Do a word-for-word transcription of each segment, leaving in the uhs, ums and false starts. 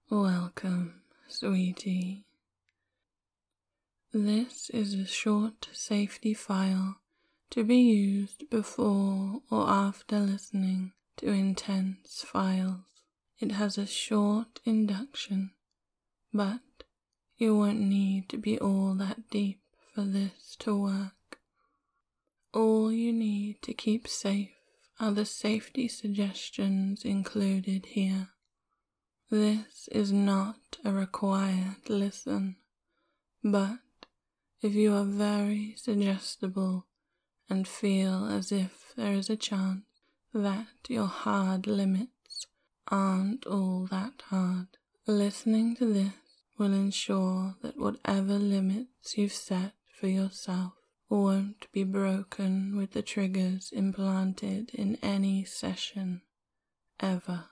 Welcome, sweetie. This is a short safety file to be used before or after listening to intense files. It has a short induction, but you won't need to be all that deep for this to work. All you need to keep safe are the safety suggestions included here. This is not a required listen, but if you are very suggestible and feel as if there is a chance that your hard limits aren't all that hard, listening to this will ensure that whatever limits you've set for yourself won't be broken with the triggers implanted in any session, ever.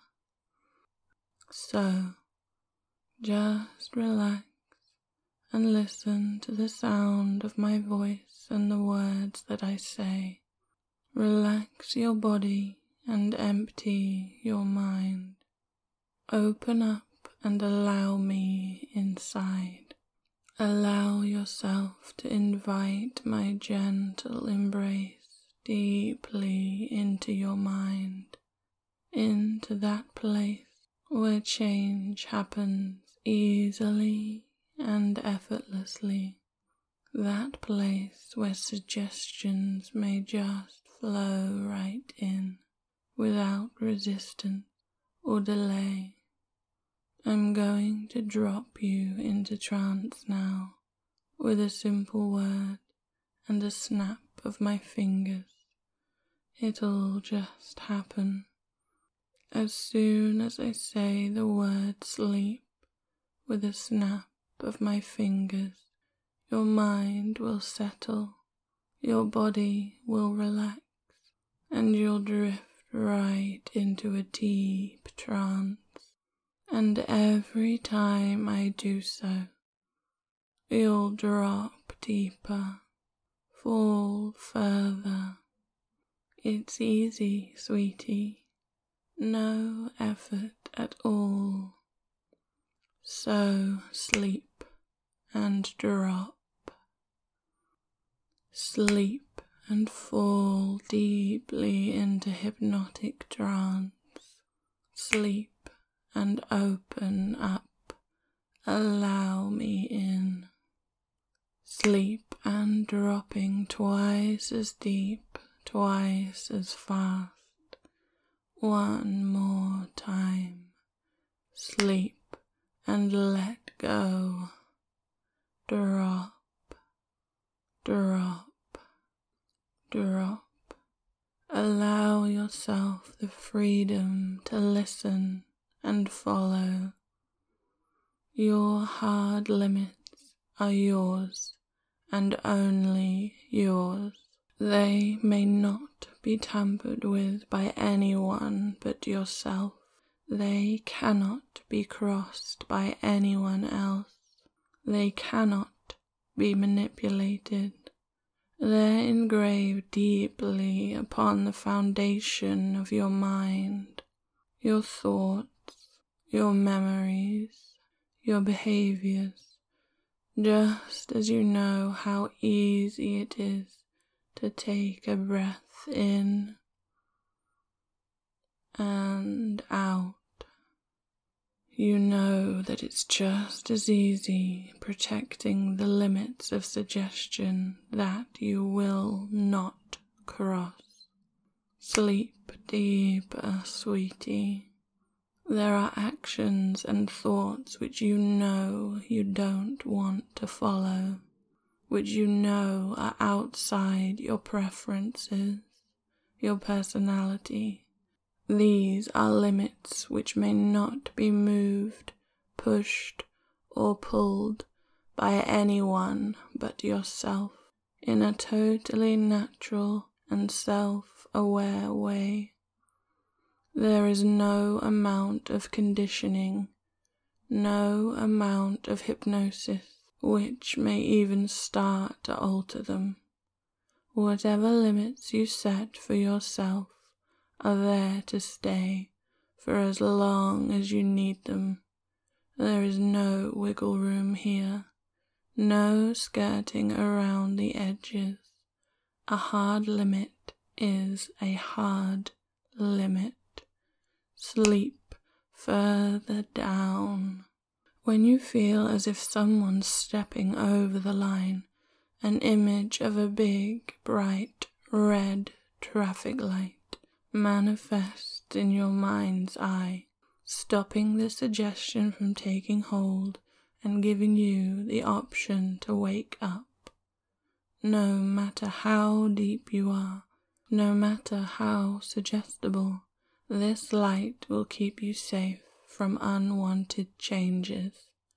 So, just relax and listen to the sound of my voice and the words that I say. Relax your body and empty your mind. Open up and allow me inside. Allow yourself to invite my gentle embrace deeply into your mind, into that place where change happens easily and effortlessly, that place where suggestions may just flow right in without resistance or delay. I'm going to drop you into trance now with a simple word and a snap of my fingers. It'll just happen. As soon as I say the word sleep, with a snap of my fingers, your mind will settle, your body will relax, and you'll drift right into a deep trance. And every time I do so, you'll drop deeper, fall further. It's easy, sweetie. No effort at all. So sleep and drop. Sleep and fall deeply into hypnotic trance. Sleep and open up. Allow me in. Sleep and dropping twice as deep, twice as fast. One more time. Sleep and let go. Drop, drop, drop. Allow yourself the freedom to listen and follow. Your hard limits are yours and only yours. They may not be tampered with by anyone but yourself. They cannot be crossed by anyone else. They cannot be manipulated. They're engraved deeply upon the foundation of your mind, your thoughts, your memories, your behaviors, just as you know how easy it is to take a breath in and out. You know that it's just as easy protecting the limits of suggestion that you will not cross. Sleep deeper, sweetie. There are actions and thoughts which you know you don't want to follow, which you know are outside your preferences, your personality. These are limits which may not be moved, pushed, or pulled by anyone but yourself in a totally natural and self-aware way. There is no amount of conditioning, no amount of hypnosis which may even start to alter them. Whatever limits you set for yourself are there to stay for as long as you need them. There is no wiggle room here, no skirting around the edges. A hard limit is a hard limit. Sleep further down. When you feel as if someone's stepping over the line, an image of a big, bright, red traffic light manifests in your mind's eye, stopping the suggestion from taking hold and giving you the option to wake up. No matter how deep you are, no matter how suggestible, this light will keep you safe from unwanted changes.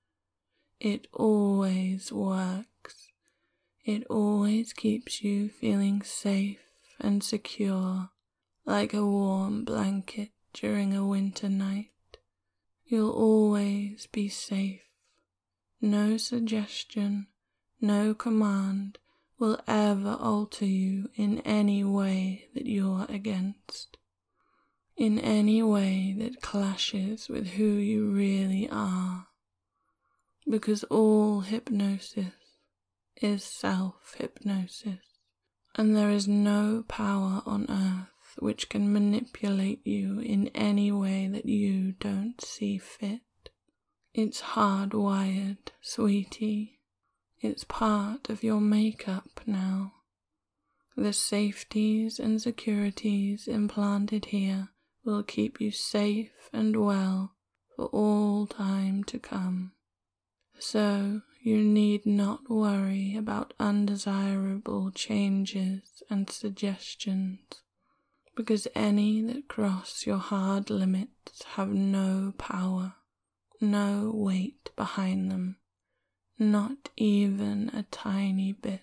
It always works. It always keeps you feeling safe and secure, like a warm blanket during a winter night. You'll always be safe. No suggestion, no command will ever alter you in any way that you're against, in any way that clashes with who you really are, because all hypnosis is self-hypnosis, and there is no power on earth which can manipulate you in any way that you don't see fit. It's hardwired, sweetie. It's part of your makeup now. The safeties and securities implanted here will keep you safe and well for all time to come. So you need not worry about undesirable changes and suggestions, because any that cross your hard limits have no power, no weight behind them. Not even a tiny bit.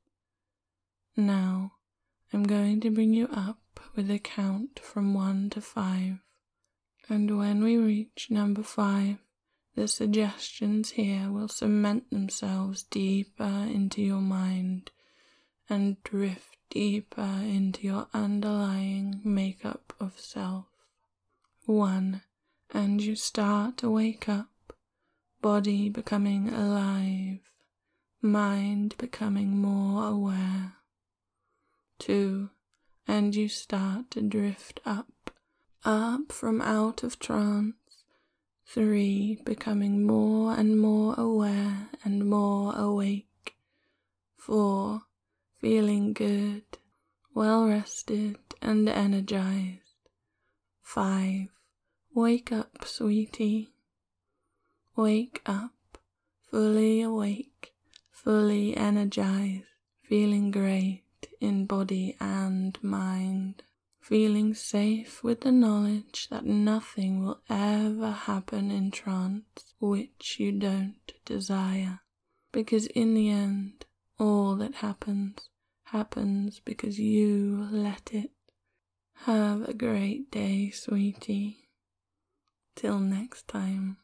Now, I'm going to bring you up with a count from one to five, and when we reach number five, the suggestions here will cement themselves deeper into your mind and drift deeper into your underlying makeup of self. One, and you start to wake up. Body becoming alive, mind becoming more aware. Two, and you start to drift up, up from out of trance. Three, becoming more and more aware and more awake. Four, feeling good, well rested and energized. Five, wake up, sweetie. Wake up, fully awake, fully energized, feeling great in body and mind, feeling safe with the knowledge that nothing will ever happen in trance which you don't desire, because in the end, all that happens, happens because you let it. Have a great day, sweetie. Till next time.